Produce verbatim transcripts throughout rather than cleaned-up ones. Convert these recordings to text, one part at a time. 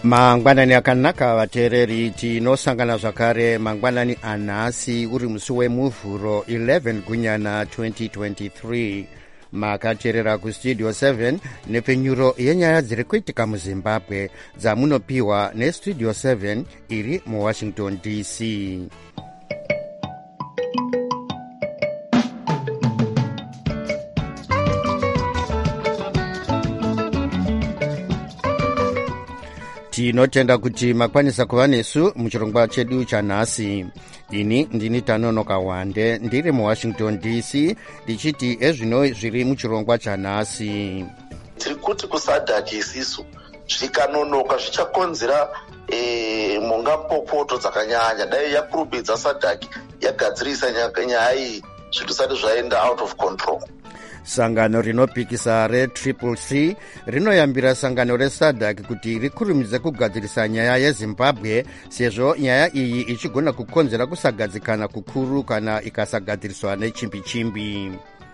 mangwanani akanaka vateereri, tinosangana zvakare mangwanani anhasi uri musi wemuvhuro eleven gunyana twenty twenty-three. makateerera kustudio seven nepfenyuro yenyaya dziri kuitika muzimbabwe dzamunopiwa nestudio seven iri muwashington D C. tinotenda kuti makwanisa kuva nesu muchirongwa chedu chanhasi. ini ndini Tanonoka Wande ndiri muwashington D C ndichiti ezvino zviri muchirongwa chanhasi. tiri kuti kusadhaki isisu zvikanonoka zvichakonzera e, mungapopoto dzakanyanya. dai yakurumidza sadhaki yagadzirisa nyaya iyi zvinhu zvisati zvaenda out of control. sangano rinopikisa retriple C rinoyambira sangano resadhaki kuti rikurumidze kugadzirisa nyaya yezimbabwe sezvo nyaya iyi ichigona kukonzera kusagadzikana kukuru kana ikasagadziriswa nechimbi-chimbi.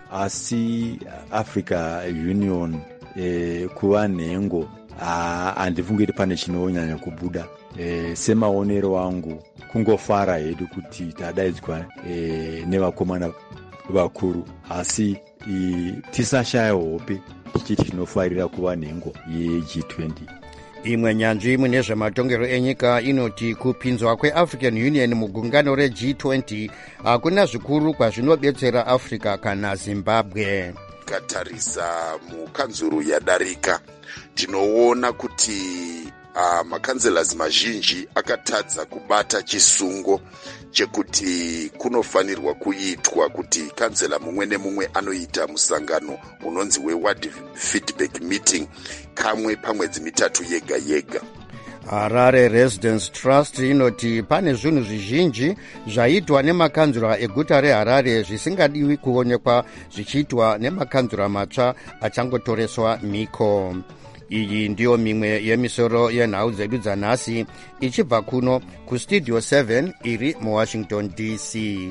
asi Africa Union eh, kuva nhengo handifungiri pane chinonyanya kubuda. eh, semaonero angu kungofara hedu kuti tadaidzwa eh, nevakomana vakuru, asi tisashaya hope tichiti tinofarira kuva nhengo yeG twenty. imwe nyanzvi mune zvematongero enyika inoti kupinzwa kweAfrican Union mugungano reG twenty hakuna zvikuru kwazvinobetsera Africa kana Zimbabwe. Katarisa mukanzuru yadarika tinoona kuti uh, makanzelazi mazhinji akatadza kubata chisungo chekuti kunofanirwa kuitwa kuti kanzela mumwe nemumwe anoita musangano unonzi weWorld Feedback Meeting kamwe pamwedzi mitatu yega yega. Harare Residence Trust inoti pane zvinhu zvizhinji zvaitwa nemakanzura eguta reHarare zvisingadiwi kuonekwa zvichiitwa nemakanzura matsva achangotoreswa mhiko. iyi ndiyo mimwe yemisoro yenhau dzedu dzanhasi ichibva kuno kustudio seven iri muwashington D C.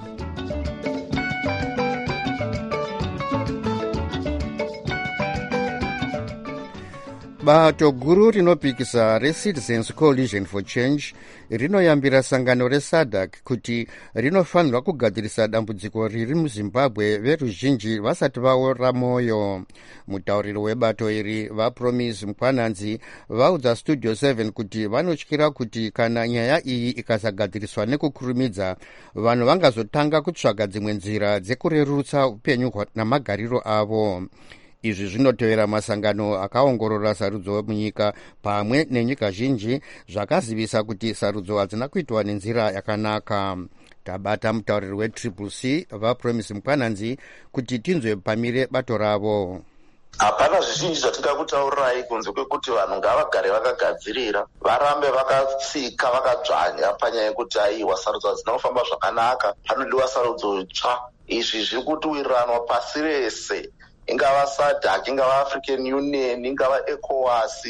bato guru rinopikisa reCitizens Coalition for Change rinoyambira sangano resadhaki kuti rinofanirwa kugadzirisa dambudziko riri muzimbabwe veruzhinji vasati vaora moyo. mutauriri webato iri vaPromise Mkwananzi vaudza studio seven kuti vanotyira kuti kana nyaya iyi ikasagadziriswa nekukurumidza vanhu vangazotanga kutsvaga dzimwe nzira dzekurerutsa upenyu namagariro avo. izvi zvinotevera masangano akaongorora sarudzo munyika pamwe nenyika zhinji zvakazivisa kuti sarudzo hadzina kuitwa nenzira yakanaka. tabata mutauriri wetriple C vaPromise Mkwananzi kuti tinzwe pamire bato ravo. hapana zvizhinji zvatingakutaurirai kunze kwekuti vanhu ngavagare vakagadzirira, varambe vakatsika vakadzvanya panyaya yekuti aiwa sarudzo hadzina kufamba zvakanaka, panodiwa sarudzo tsva. izvi zviri kutiwiranwa pasi rese, ingava sadhak, ingava African Union, ingava ECOWAS,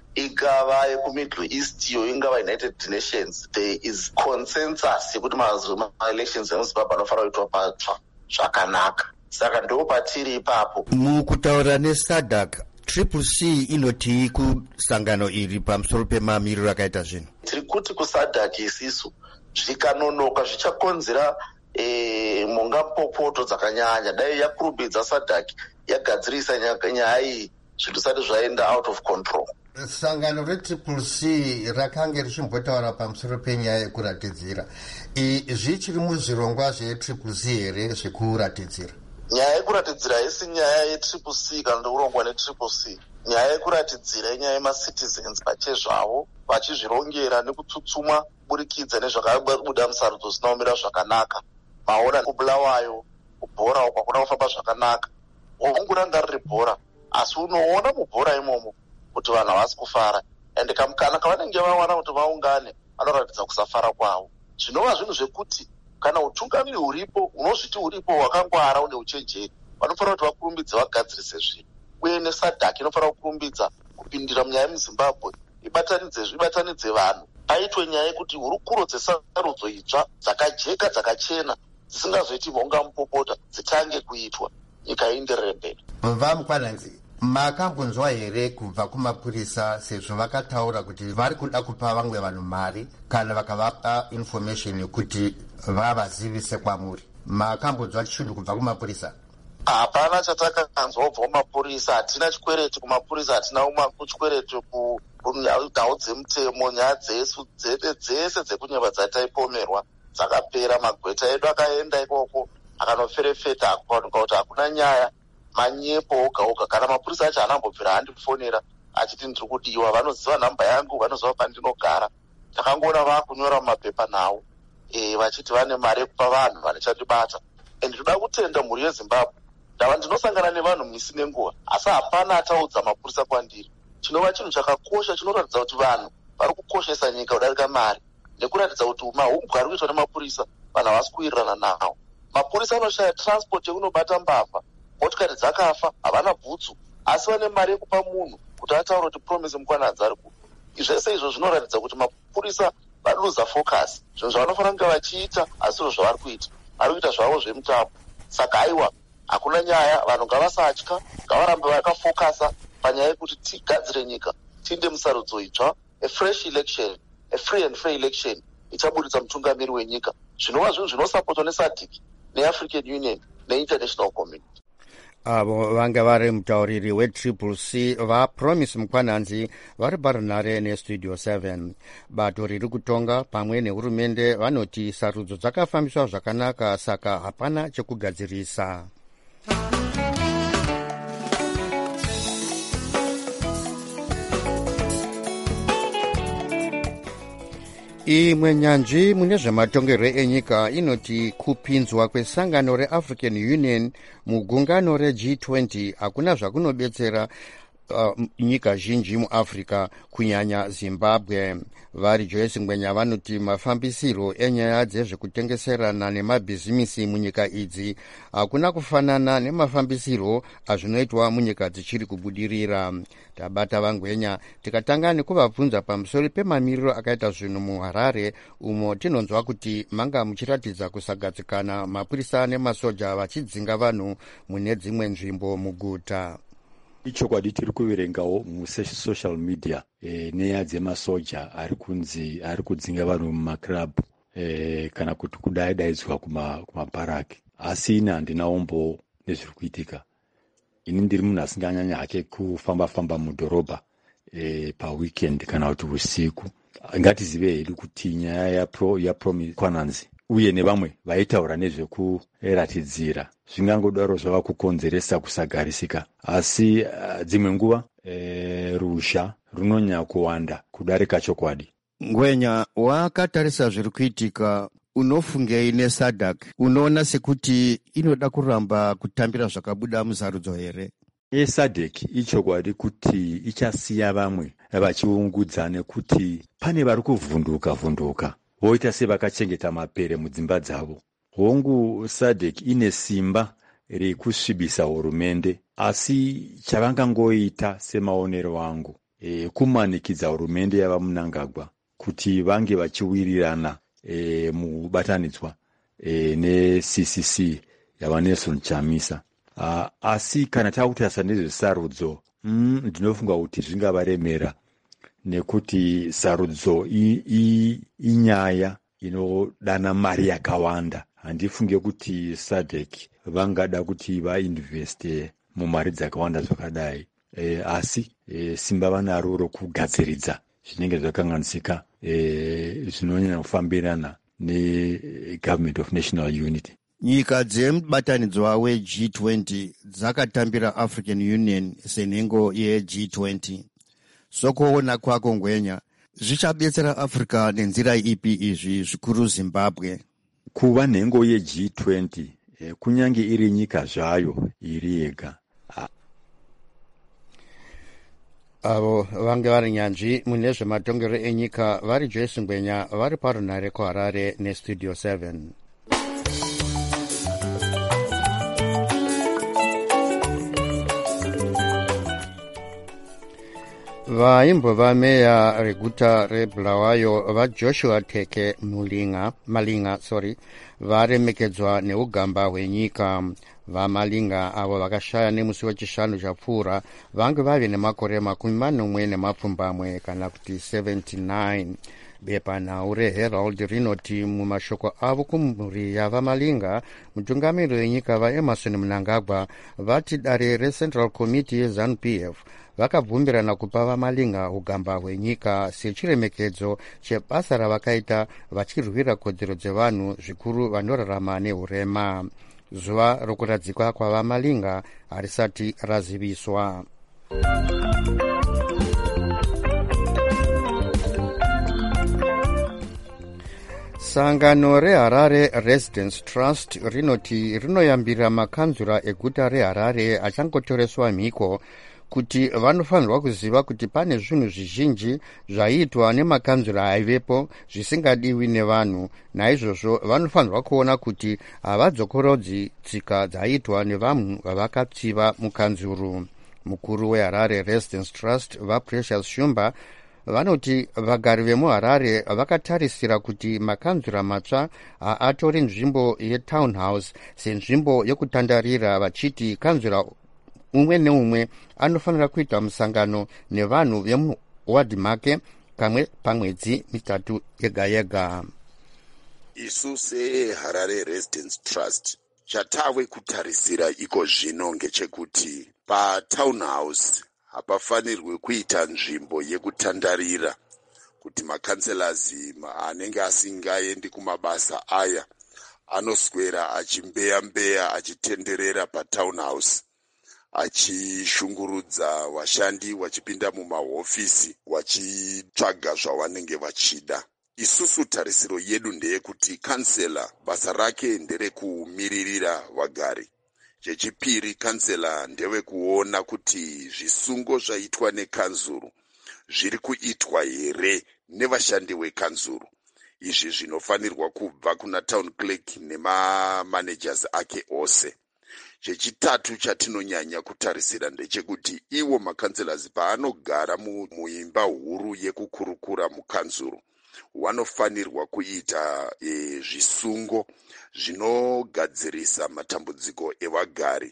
ingava yekumiddle east yo, ingava United Nations. There is consensus yekuti ma-elections emuzimbabwe anofanira kuitwa patsva zvakanaka. saka ndo patiri ipapo. mukutaura nesadhak, triple C inoti kusangano iri pamusoro pemamiriro akaita zvinhu. tiri kuti kusadhak isisu zvikanonoka zvichakonzera E, mungapopoto dzakanyanya. dai yakurumidza sadhaki yagadzirisa nyaya iyi zvinhu zvisati zvaenda out of control. sangano retriple C rakanga richimbotaura pamusoro penyaya yekuratidzira. zvichiri muzvirongwa zvetriple C here zvekuratidzira? nyaya yekuratidzira haisi nyaya yetriple C kana ndokurongwa netriple C. nyaya yekuratidzira inyaya yemacitizens pachezvavo vachizvirongera nekutsutsuma burikidza nezvakabuda musarudzo zvisinaomira zvakanaka. maona kubulawayo kubhora uko hakuna kufamba zvakanaka. onguranga riri bhora, asi unoona mubhora imomo kuti vanhu havasi kufara, ende kamukana kavanenge vawana kuti vaungane vanoratidza kusafara kwavo. zvinova zvinhu zvekuti kana utungamiri huripo unozviti huripo hwakangwara une uchenjeri, vanofanira kuti vakurumbidze vagadzirise zvinhu. uye nesadhaki inofanira kukurumbidza kupindira munyaya yemuzimbabwe, ibatanidze ibatanidze vanhu, paitwe nyaya yekuti hurukuro dzesarudzo itsva dzakajeka dzakachena dzisingazoiti vonga mupopota dzitange kuitwa, nyika ienderere mberi. vaMkwananzi, makambonzwa here kubva kumapurisa sezvo vakataura kuti vari kuda kupa vamwe vanhu mari kana vakavapa information yekuti vavazivise kwamuri? Makambonzwa chinhu kubva kumapurisa? Hapana chatakanzwa kubva kumapurisa. Hatina chikwereti kumapurisa, hatina chikwereti kunyau dzemutemo. Nyaya dzesu dzese dzese dzekunyeva dzataipomerwa dzakapera. Magweta edu akaenda ikoko akanoferefeta akupanuka kuti hakuna nyaya, manyepo oga oga. Kana mapurisa acho anambobvira handifonera achiti ndiri kudiwa. Vanoziva nhamba yangu, vanoziva pandinogara. Takangoona vakunyora mumapepa nawo e, vachiti vane mari yekupa vanhu vanechandibata. And ndinoda kutenda mhuri yeZimbabwe, ndava ndinosangana nevanhu misi nenguva, asi hapana ataudza mapurisa kwandiri. Chinova chinhu chakakosha chinoratidza kuti vanhu vari kukoshesa nyika kudarika mari, nekuratidza kuti mahumbwe ari kuitwa nemapurisa vanhu havasi kuwirirana nawo. Mapurisa anoshaya transport yekunobata mbavha, motikari dzakafa, havana bhutsu, asi vane mari yekupa munhu kuti ataure kuti promise mukwanadzi ari ku. Zvese izvo zvinoratidza kuti mapurisa valuza focus. Zvinhu zvavanofanira kunge vachiita asi zviro zvavari kuita, vari kuita zvavo zvemutambo. Saka aiwa, hakuna nyaya, vanhu ngavasatya, ngavarambe vakafokasa panyaya yekuti tigadzire nyika, tiinde musarudzo itsva, a fresh election, a free and fair election ichabuditsa mutungamiri wenyika. Zvinova zvinhu zvinosapotwa neSADC neAfrican Union neinternational community. Avo vanga vari mutauriri wetriple C vaPromise Mukwananzi vari parunhare nestudio seven. Bato riri kutonga pamwe nehurumende vanoti sarudzo dzakafambiswa zvakanaka, saka hapana chekugadzirisa. Imwe nyanzvi mune zvematongerwo enyika inoti kupinzwa kwesangano reAfrican Union mugungano reG twenty hakuna zvakunobetsera uh, nyika zhinji muAfrica, kunyanya Zimbabwe. Vari Joyce Ngwenya vanoti mafambisiro enyaya dzezvekutengeserana nemabhizimisi munyika idzi hakuna kufanana nemafambisiro azvinoitwa munyika dzichiri kubudirira. Tabata vaNgwenya tikatanga nekuvabvunza pamusoro pemamiriro akaita zvinhu muHarare, umo tinonzwa kuti manga muchiratidza kusagadzikana, mapurisa nemasoja vachidzinga vanhu mune dzimwe nzvimbo muguta. Ichokwadi tiri kuverengawo musocial media e, neya dzemasoja ari kunzi ari kudzinga vanhu mumaklabhu e, kana kuti kudai-daidzwa kumabharaki. Asi ina handinaombo nezviri kuitika. Ini ndiri munhu asinganyanya hake kufamba-famba mudhorobha e, paweekend kana kuti usiku. Ngatizive hedu kuti nyaya yaPromise Mukwananzi uye nevamwe vaitaura nezvekuratidzira zvingangodaro zvava kukonzeresa kusagarisika, asi uh, dzimwe nguva e, rusha runonyanya kuwanda kudarika chokwadi. Ngwenya, wakatarisa zviri kuitika, unofungei neSADC? Unoona sekuti inoda kuramba kutambira zvakabuda musarudzo here? eSADC ichokwadi kuti ichasiya vamwe vachiungudza nekuti pane vari kuvhunduka vhunduka voita sevakachengeta mapere mudzimba dzavo. Hongu SADC ine simba rekusvibisa hurumende, asi chavangangoita semaonero angu e, kumanikidza hurumende yava Mnangagwa kuti vange vachiwirirana e, mubatanidzwa e, neC C C yava Nelson Chamisa. Uh, asi kana takutarisa nezvesarudzo mm, ndinofunga kuti zvingavaremera, nekuti sarudzo inyaya inodana mari yakawanda. Handifunge kuti SADC vangada kuti vainveste mumari dzakawanda zvakadai, e, asi e, simba vanaro rokugadziridza zvinenge zvakanganisika e, zvinonyanya kufambirana neGovernment of National Unity. Nyika dzemubatanidzwa weG twenty dzakatambira African Union senhengo yeG twenty. Sokuona kwako Ngwenya, zvichabetsera Africa nenzira ipi izvi, zvikuru Zimbabwe? Kuva nhengo yeG twenty e, kunyange iri nyika zvayo iri yega. Avo vange vari nyanzvi mune zvematongero enyika vari Joyce Ngwenya vari parunhare kuHarare nestudio seven. Vaimbova meya reguta reBulawayo vaJoshua Teke Mulinga, Malinga sorry, varemekedzwa neugamba hwenyika. vamalinga avo vakashaya nemusi wechishanu chapfuura vange vave nemakore makumi manomwe nemapfumbamwe kana kuti seventy-nine. Bepanhau reHerald rinoti mumashoko avo kumhuri yavamalinga, mutungamiri wenyika vaEmerson Mnangagwa vati dare reCentral Committee yeZANU P F vakabvumirana kupa vamalinga ugamba hwenyika sechiremekedzo chebasa ravakaita vachirwira kodzero dzevanhu zvikuru vanorarama neurema. Zuva rokuradzikwa kwavamalinga harisati raziviswa. Sangano reHarare Residents Trust rinoti rinoyambira makanzura eguta reHarare achangotoreswa mhiko kuti vanofanirwa kuziva kuti pane zvinhu zvizhinji zvaitwa nemakanzura aivepo zvisingadiwi nevanhu. Naizvozvo vanofanirwa kuona kuti havadzokorodzi tsika dzaitwa nevanhu vavakatsiva mukanzuru. Mukuru weHarare Residents Trust vaPrecious Shumba vanoti vagari vemuHarare vakatarisira kuti makanzura matsva haatori nzvimbo yetownhouse senzvimbo yokutandarira, vachiti kanzura umwe neumwe anofanira kuita musangano nevanhu vemuwadhi make kamwe pamwedzi mitatu yega yega. Isu seHarare Residents Trust chatave kutarisira iko zvino ngechekuti patownhouse hapafanirwi kuita nzvimbo yekutandarira kuti makanzelazi anenge asingaendi kumabasa aya anoswera achimbeya mbeya achitenderera patownhouse achishungurudza vashandi vachipinda mumahofisi vachitsvaga zvavanenge vachida. Isusu tarisiro yedu ndeyekuti kansela basa rake nderekumiririra vagari. Chechipiri, kansela ndewe kuona kuti zvisungo zvaitwa nekanzuru zviri kuitwa here nevashandi vekanzuru. Izvi zvinofanirwa kubva kuna town clerk nemamanagers ake ose. Chechitatu chatinonyanya kutarisira ndechekuti iwo makanzelazi paanogara muimba huru yekukurukura mukanzuru wanofanirwa kuita e, zvisungo zvinogadzirisa matambudziko evagari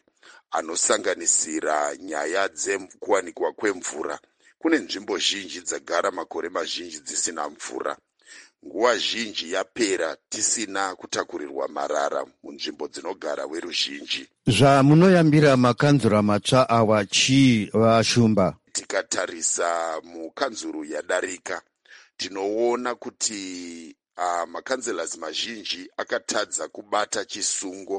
anosanganisira nyaya dzekuwanikwa kwemvura. Kune nzvimbo zhinji dzagara makore mazhinji dzisina mvura. Nguva zhinji yapera tisina kutakurirwa marara munzvimbo dzinogara veruzhinji. Zvamunoyambira makanzura matsva awa chii vaShumba? Tikatarisa mukanzuru yadarika tinoona kuti uh, makanzelazi mazhinji akatadza kubata chisungo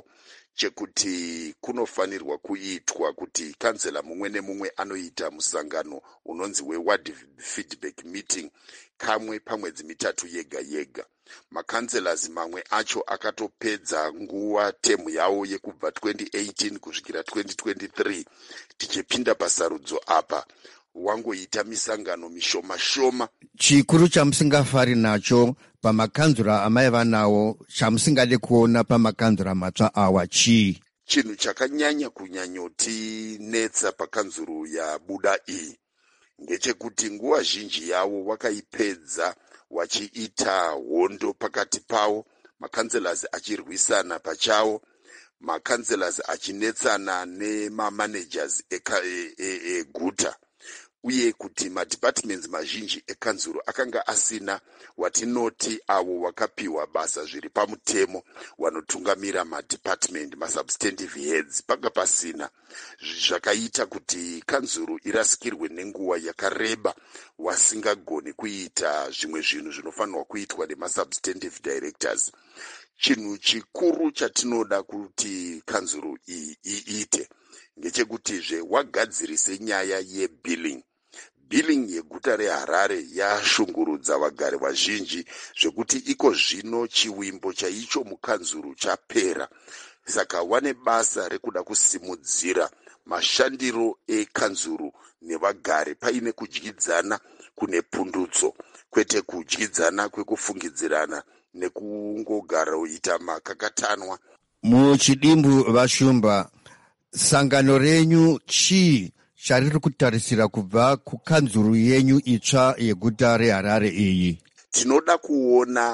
chekuti kunofanirwa kuitwa kuti kanzela mumwe nemumwe anoita musangano unonzi weward feedback meeting kamwe pamwedzi mitatu yega yega. Makanzelazi mamwe acho akatopedza nguva temu yavo yekubva twenty eighteen kusvikira twenty twenty-three tichipinda pasarudzo apa wangoita misangano mishoma shoma. Chikuru chamusingafari nacho pamakanzura amaiva nawo chamusingade kuona pamakanzura matsva awa chii? Chinhu chakanyanya kunyanyoti netsa pakanzuru yabuda iyi ngechekuti nguva zhinji yavo wakaipedza wachiita hondo pakati pavo, makanzelazi achirwisana pachavo, makanzelazi achinetsana nemamanagers eguta e, e, uye kuti madepartments mazhinji ekanzuru akanga asina watinoti avo wakapiwa basa zviri pamutemo wanotungamira madepartment masubstantive heads panga pasina. Zvakaita kuti kanzuru irasikirwe nenguva yakareba wasingagoni kuita zvimwe zvinhu zvinofanirwa kuitwa nemasubstantive directors. Chinhu chikuru chatinoda kuti kanzuru iite ngechekuti zve wagadzirise nyaya yebilling. Billing yeguta reHarare yashungurudza vagari vazhinji zvekuti iko zvino chiwimbo chaicho mukanzuru chapera. Saka wane basa rekuda kusimudzira mashandiro ekanzuru nevagari paine kudyidzana kune pundutso, kwete kudyidzana kwekufungidzirana nekungogara uita makakatanwa. Muchidimbu vaShumba, sangano renyu chii chariri kutarisira kubva kukanzuru yenyu itsva yeguta reHarare iyi? Tinoda kuona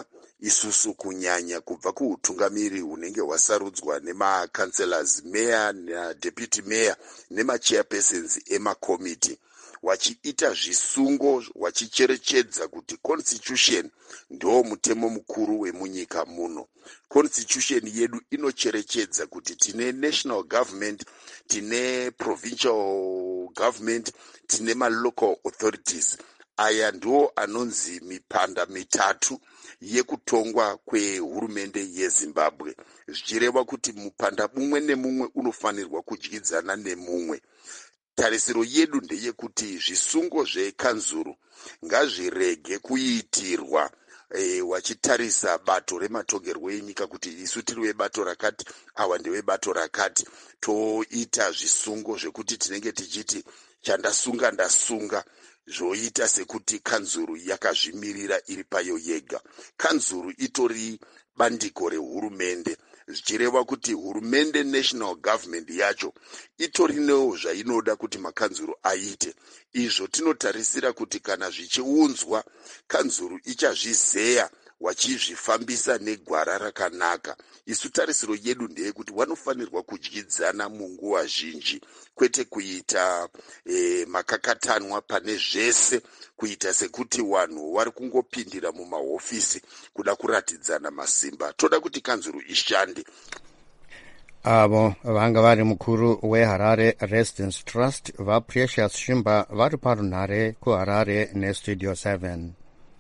isusu kunyanya kubva kuutungamiri hunenge hwasarudzwa nemacancelors, mayor nadeputy mayor nemachairpersons emakomiti, wachiita zvisungo wachicherechedza kuti constitution ndo mutemo mukuru wemunyika muno. Constitution yedu inocherechedza kuti tine national government, tine provincial government, tine malocal authorities. Aya ndo anonzi mipanda mitatu yekutongwa kwehurumende yeZimbabwe, zvichireva kuti mupanda mumwe nemumwe unofanirwa kudyidzana nemumwe. Tarisiro yedu ndeyekuti zvisungo zvekanzuru ngazvirege kuitirwa e, wachitarisa bato rematongerwo enyika kuti isu tiri webato rakati, awa ndewebato rakati, toita zvisungo zvekuti tinenge tichiti chandasunga ndasunga, zvoita sekuti kanzuru yakazvimirira iri payo yega. Kanzuru itori bandiko rehurumende, zvichireva kuti hurumende national government yacho itorinewo zvainoda kuti makanzuru aite. Izvo tinotarisira kuti kana zvichiunzwa, kanzuru ichazvizeya wachizvifambisa negwara rakanaka. Isu tarisiro yedu ndeyekuti wanofanirwa kudyidzana munguva zhinji, kwete kuita e, makakatanwa pane zvese, kuita sekuti wanhu vari kungopindira mumahofisi kuda kuratidzana masimba. Toda kuti kanzuru ishande. Avo vanga vari mukuru weHarare Residence Trust vaPrecious Shimba vari parunhare kuHarare neStudio seven.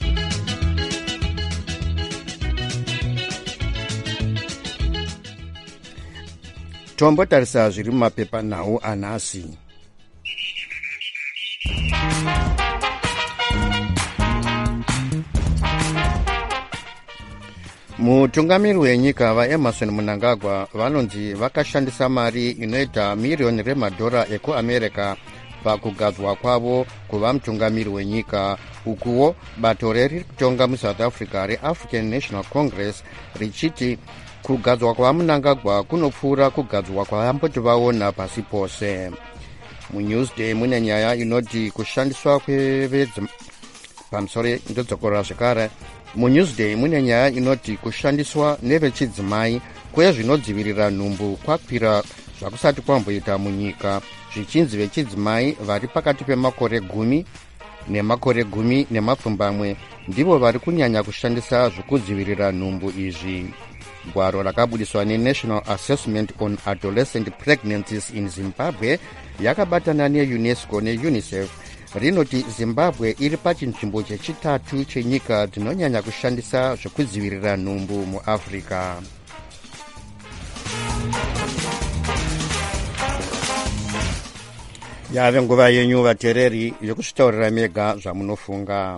Tombotarisa zviri mumapepanhau anhasi. Mutungamiri wenyika vaEmerson Mnangagwa vanonzi vakashandisa mari inoita miriyoni remadhora ekuAmerica pakugadzwa kwavo kuva mutungamiri wenyika, ukuwo bato riri kutonga muSouth Africa reAfrican National Congress richiti kugadzwa kwaMnangagwa kunopfuura kugadzwa kwavamboti vaona pasi pose. MuNewsday mune nyaya inoti kushandiswa kwevedzi pamusoro ndodzokora zvekare. MuNewsday mune nyaya inoti kushandiswa nevechidzimai kwezvinodzivirira nhumbu kwakwira zvakusati kwamboita munyika, zvichinzi vechidzimai vari pakati pemakore gumi nemakore gumi nemapfumbamwe ndivo vari kunyanya kushandisa zvokudzivirira nhumbu izvi. Gwaro rakabudiswa neNational Assessment on Adolescent Pregnancies in Zimbabwe yakabatana neUNESCO neUNICEF rinoti Zimbabwe iri pachinzvimbo chechitatu chenyika dzinonyanya kushandisa zvokudzivirira nhumbu muAfrica. Yave nguva yenyu vateereri yokuzvitaurira mega zvamunofunga.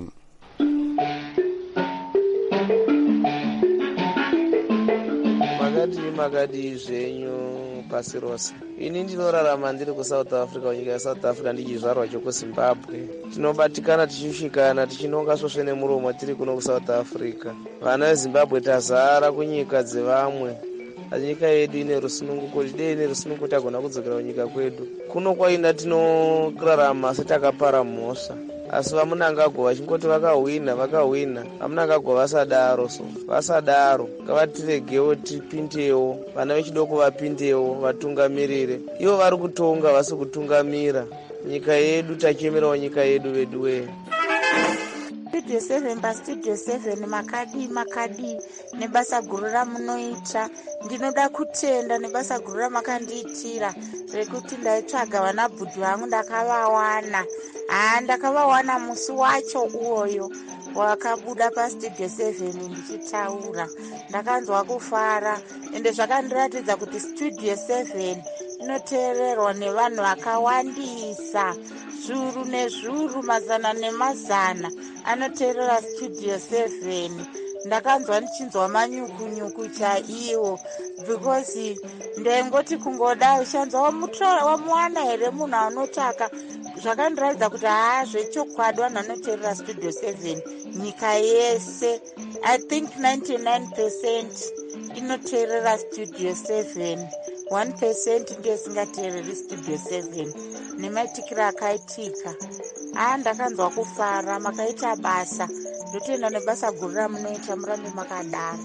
Makadi makadi zvenyu pasi rose. Ini ndinorarama ndiri kuSouth Africa, nyika yaSouth Africa ndichizvarwa chokuZimbabwe. Tinobatikana tichisvikana tichinonga svosve nemuromo tiri kuno kuSouth Africa. Vana veZimbabwe tazara kunyika dzevamwe. Nyika yedu ine rusununguko, dei ine rusununguko tagona kudzokera kunyika kwedu. Kuno kwaina tinorarama setakapara mhosva. Asi vaMnangagwa vachingoti vakahwina vakahwina, vaMnangagwa vasadaro, so vasadaro ngavatiregewo tipindewo, vana vechidoko vapindewo vatungamirire. Ivo vari kutonga vasi kutungamira nyika yedu, tachemerawo nyika yedu vedu we. Studio seven paStudio seven makadi makadi nebasa guru ramunoita. Ndinoda kutenda nebasa guru ramakandiitira rekuti ndaitsvaga vana bhudhi vangu ndakavawana. Ah, ndakavawana musi wacho uwoyo wakabuda paStudio seven ndichitaura. Ndakanzwa kufara ende zvakandiratidza kuti Studio seven inoteererwa nevanhu vakawandisa, zviuru nezviuru, mazana nemazana anoteerera Studio seven. Ndakanzwa ndichinzwa manyukunyuku chaiwo because ndengoti kungoda ushanzwa wamutora wamuwana here munhu anotaka. Zvakandiratidza kuti haa zvechokwadi vanhu vanoteerera Studio seven nyika yese. I think ninety-nine percent inoteerera Studio seven. one percent ndiyo isingateereri Studio seven nemaitikiro akaitika. Ah, ndakanzwa kufara, makaita basa. ndotoenda nebasa guru ramunoita murambe makadaro.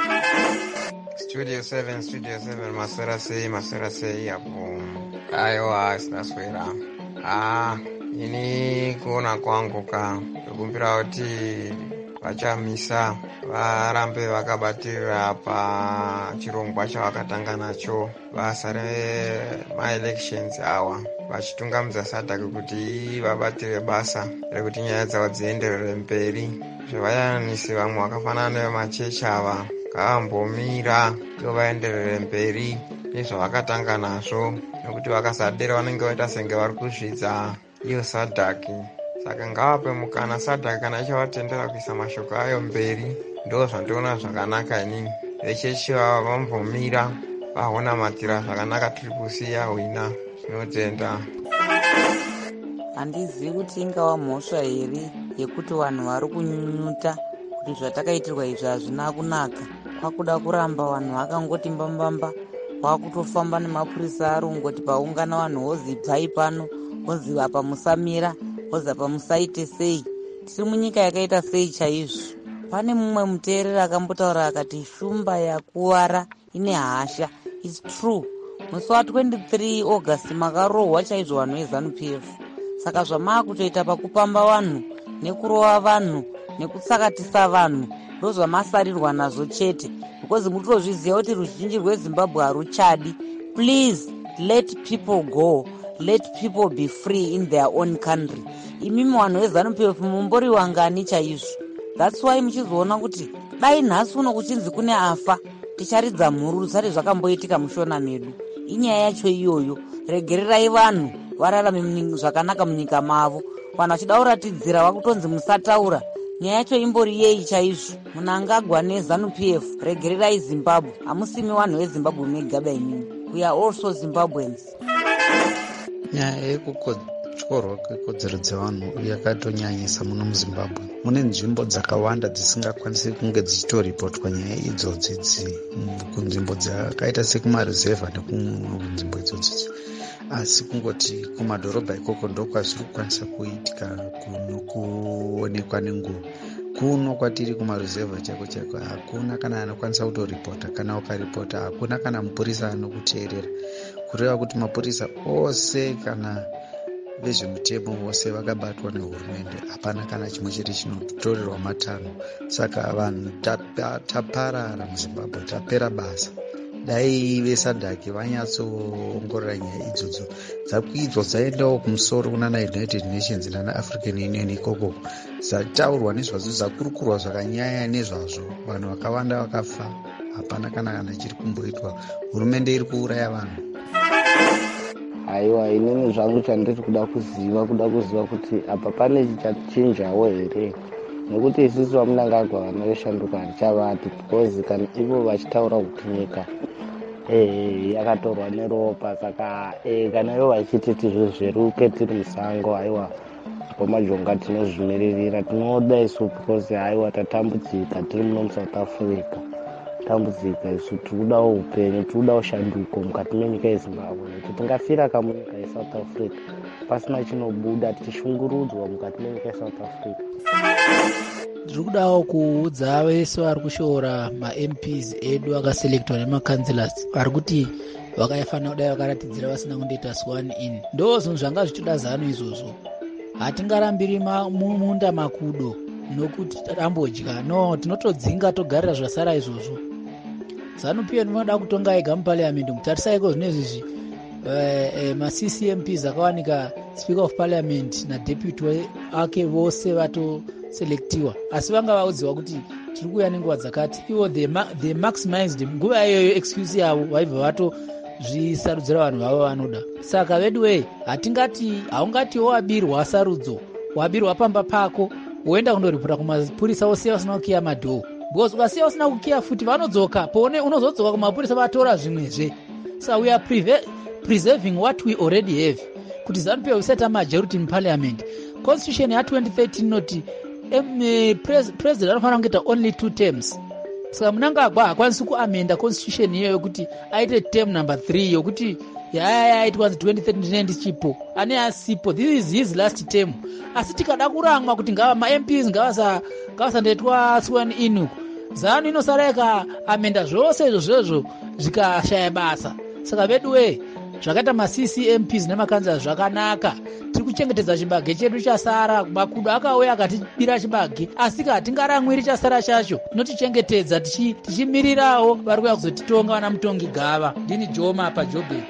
Studio seven, Studio seven, maswera sei, maswera sei apo. Aiwa, sinaswera. Ah, ini kuona kwangu ka kukumbira kuti vachamisa varambe vakabatirira pa chirongwa chavakatanga nacho basa remaelections awa, vachitungamidza sadhak kuti vabatire basa rekuti nyaya dzavo dzienderere mberi. Zvevayanisi vamwe vakafanana nevemachechi ava ngavambomira ivo vaenderere mberi nezvavakatanga nazvo, nekuti vakasadera vanenge vaita senge vari kuzvidza iyo sadhaki. Saka ngavape mukana sadhaki kana ichavatendera kuisa mashoko ayo mberi. Ndo zvandiona zvakanaka inini. Vechechi vava vambomira vahonamatira zvakanaka tripusi yahwina. Zvinotenda. Handizivi kuti ingava mhosva here yekuti vanhu vari kunyunyuta kuti zvatakaitirwa izvi hazvina kunaka. Kwakuda kuramba vanhu vakangoti mbambamba, kwakutofamba nemapurisa ari ungoti paungana vanhu wozi bvai pano, wozi apa musamira, wozi apa musaite sei. Tiri munyika yakaita sei chaizvo. Pane mumwe muteerera akambotaura akati shumba yakuwara ine hasha. It's true. Musi wa23 August makarohwa chaizvo vanhu veZANU P F. Saka zvamaakutoita pakupamba vanhu nekurova vanhu nekutsakatisa vanhu ndozvamasarirwa nazvo chete, because mutozviziva kuti ruzhinji rweZimbabwe haruchadi. Please let people go, let people be free in their own country. Imimi vanhu veZANU P F mumboriwa ngani chaizvo. That's why muchizoona kuti dai nhasi uno kuchinzi kune afa ticharidza mhuru rusati zvakamboitika mushona medu. Inyaya yacho iyoyo. Regererai vanhu vararame zvakanaka munyika mavo. Vanhu vachida kuratidzira vakutonzi musataura. Nyaya yacho imbori yei chaizvo. Munhu angagwa neZANU P F. Regererai Zimbabwe. Hamusimi vanhu veZimbabwe megaba imini. We are also Zimbabweans. Nyaya yekutyorwa kwekodzero dzevanhu yakatonyanyisa muno muZimbabwe. Mune nzvimbo dzakawanda dzisingakwanisi kunge dzichitoripotwa nyaya idzodzi kunzvimbo dzakaita sekumaruzevha nekunzvimbo idzodzi. Asi kungoti kumadhorobha ikoko ndokwazviri kukwanisa kuitika kuonekwa nenguva. Kuno kwatiri kumaruzevha chako chako hakuna kana anokwanisa kutoripota. Kana ukaripota hakuna kana mupurisa anokuteerera. Kureva kuti mapurisa ose kana vezvemutemo vose vakabatwa nehurumende. Hapana kana chimwe chete chinotorerwa matano. Saka vanhu taparara muZimbabwe, tapera basa. Dai vesadhaki vanyatsoongorora nyaya idzodzo dzakuidzwa dzaendawo kumusoro kunana United Nations nana African Union ikoko, dzataurwa nezvazvo, dzakurukurwa zvakanyanya nezvazvo. Vanhu vakawanda vakafa, hapana kana kana chiri kumboitwa. Hurumende iri kuuraya vanhu. Aiwa, inini zvangu chandiri kuda kuziva kuda kuziva kuti apa pane chichinjawo here, nekuti isusu vamunangagwa vana veshanduka harichavati, because kana ivo vachitaura kuti nyika eh yakatorwa neropa. Saka eh kana ivo vachititi zvezveruke tiri musango, aiwa pamajonga tinozvimirira tinoda isu, because aiwa tatambudzika tiri muno muSouth Africa. Tambudzika isu tikudawo upenyu, tikudawo shanduko mukati menyika yeZimbabwe, nekuti tingafira kamunyika yeSouth Africa pasina chinobuda tichishungurudzwa mukati menyika yeSouth Africa. Ndiri kudawo kuudza vese vari kushora ma-M Ps edu akaselekitwa nemakanzilasi vari kuti vakafanira kudai vakaratidzira vasina kundoita sworn in. Ndo zvinhu zvanga zvichitoda ZANU izvozvo. Hatingarambiri munda makudo nokuti tambodya. No, tinotodzinga togarira zvasara izvozvo. ZANU P F vanoda kutonga ega muparliament. Mutarisaiko zvinezvi ma-C C M Ps akawanika Speaker of Parliament na deputy ake vose vatoselektiwa, asi vanga vaudziwa kuti tiri kuuya nenguva dzakati. Ivo they maximized nguva iyoyo excuse yavo, vaibva vatozvisarudzira vanhu vavo vanoda. Saka veduwe, hatingati haungati wabirwa wasarudzo, wabirwa pamba pako woenda kundoripota kumapurisa wosiya usina kukiya madhoo, because ukasiya usina kukiya futi vanodzoka pone unozodzoka kumapurisa vatora zvimwezve. So we are preve- preserving what we already have. Kuti ZANU P F isati majority in parliament. Constitution ya twenty thirteen noti um, pres- president anofanira kungoita only two terms. Saka Mnangagwa hakwanisi kuamenda constitution iyoyo kuti aite term number three yokuti yaya it was twenty thirteen ndichipo ane asipo, this is his last term. Asi tikada kuramwa kuti ngava ma-M Ps ngavasa kasandoitwa swan in zanu inosareka amenda zvose izvo zvezvo zvikashaya basa. Saka veduwe zvakaita ma-C C M Ps nemakanzira zvakanaka, tiri kuchengetedza chibage chedu chasara. Makudo akauya akatibira chibage, asi hatingaramwiri chasara chacho, tinotichengetedza tichimirirawo vari kuya kuzotitonga vana mutongi gava. Ndini Joma paJoburg.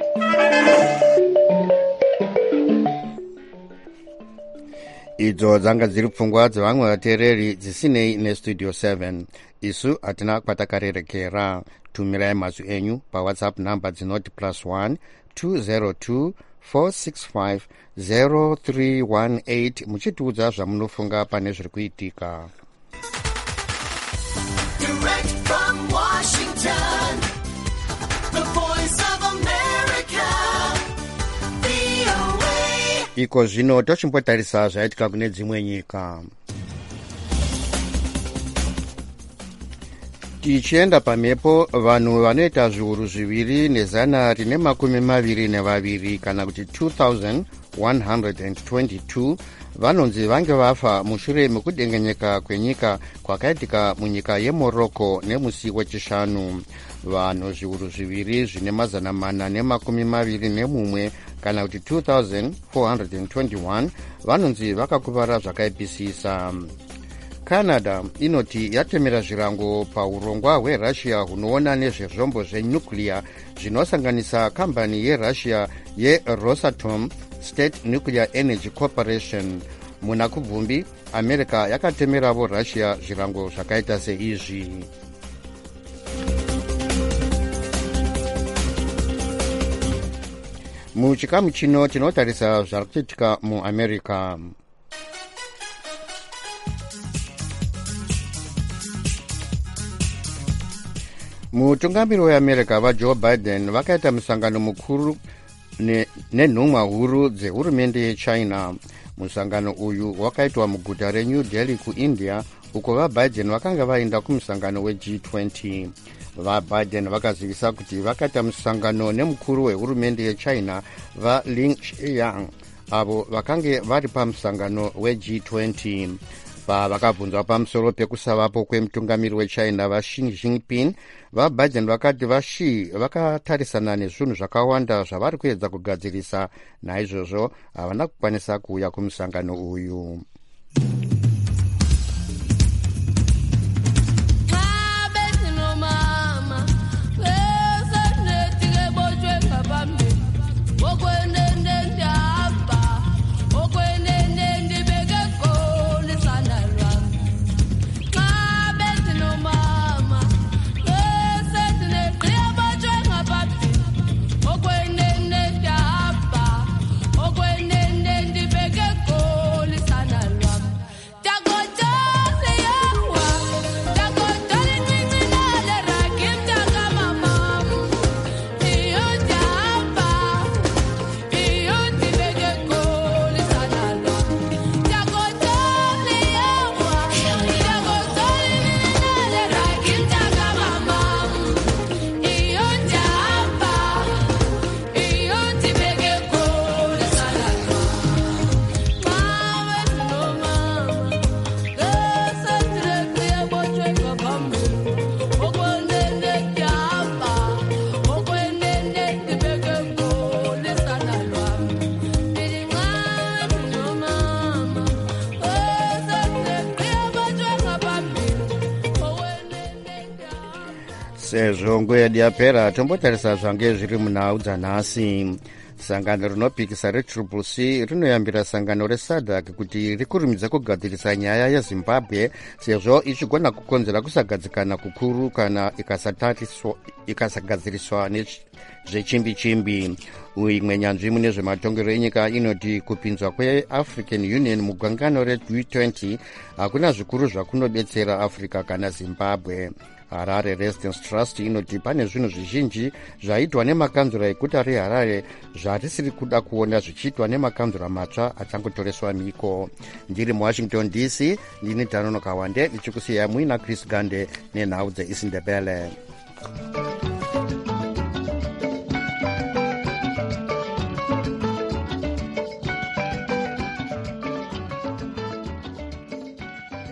idzo dzanga dziri pfungwa dzevamwe vateereri dzisinei nestudio seven. isu hatina kwatakarerekera. tumirai mazwi enyu pawhatsapp namba dzinoti plus one two zero two four six five zero three one eight muchitiudza zvamunofunga pane zviri kuitika. Direct from Washington, the voice of America, V O A. iko zvino tochimbotarisa zvaitika kune dzimwe nyika. tichienda pamhepo, vanhu vanoita zviuru zviviri nezana rine makumi maviri nevaviri kana kuti two thousand one hundred twenty-two vanonzi vange vafa mushure mekudengenyeka kwenyika kwakaitika munyika yeMorocco nemusi wechishanu. vanhu zviuru zviviri zvine mazana mana nemakumi maviri nemumwe kana kuti two thousand four hundred twenty-one vanonzi vakakuvara zvakaipisisa. Canada inoti yatemera zvirango paurongwa hweRussia hunoona nezvezvombo zvenuclear zvinosanganisa kambani yeRussia yeRosatom State Nuclear Energy Corporation. muna kubvumbi, America yakatemeravo Russia zvirango zvakaita seizvi. muchikamu chino tinotarisa zviri kuitika muAmerica. mutungamiri weAmerica vaJoe Biden vakaita musangano mukuru nenhumwa huru dzehurumende yeChina. musangano uyu wakaitwa muguta reNew Delhi kuIndia, uko vaBiden vakanga vaenda kumusangano weG twenty. vaBiden vakazivisa kuti vakaita musangano nemukuru wehurumende yeChina vaLin Shiyang, avo vakange vari pamusangano weG twenty. pavakabvunzwa pamusoro pekusavapo kwemutungamiri weChina vaXi Jinping, vaBiden vakati vaXi vakatarisana nezvinhu zvakawanda zvavari kuedza kugadzirisa, naizvozvo havana kukwanisa kuuya kumusangano uyu. sezvo nguva yedu yapera, tombotarisa zvange zviri munhau dzanhasi. sangano rinopikisa retriple C rinoyambira sangano resadc kuti rikurumidza kugadzirisa nyaya yezimbabwe sezvo ichigona kukonzera kusagadzikana kukuru kana ikasagadziriswa nezvechimbi-chimbi. imwe nyanzvi mune zvematongero enyika inoti kupinzwa kweAfrican Union mugangano reG twenty hakuna zvikuru zvakunobetsera Africa kana Zimbabwe. Harare Residence Trust inoti pane zvinhu zvizhinji zvaitwa nemakanzura eguta reHarare zvatisiri kuda kuona zvichiitwa nemakanzura matsva achangotoreswa miko. Ndiri muWashington D C, ndini Tanono Kawande, ndichikusiyai muina Chris Gande nenhau dzeIsindebele.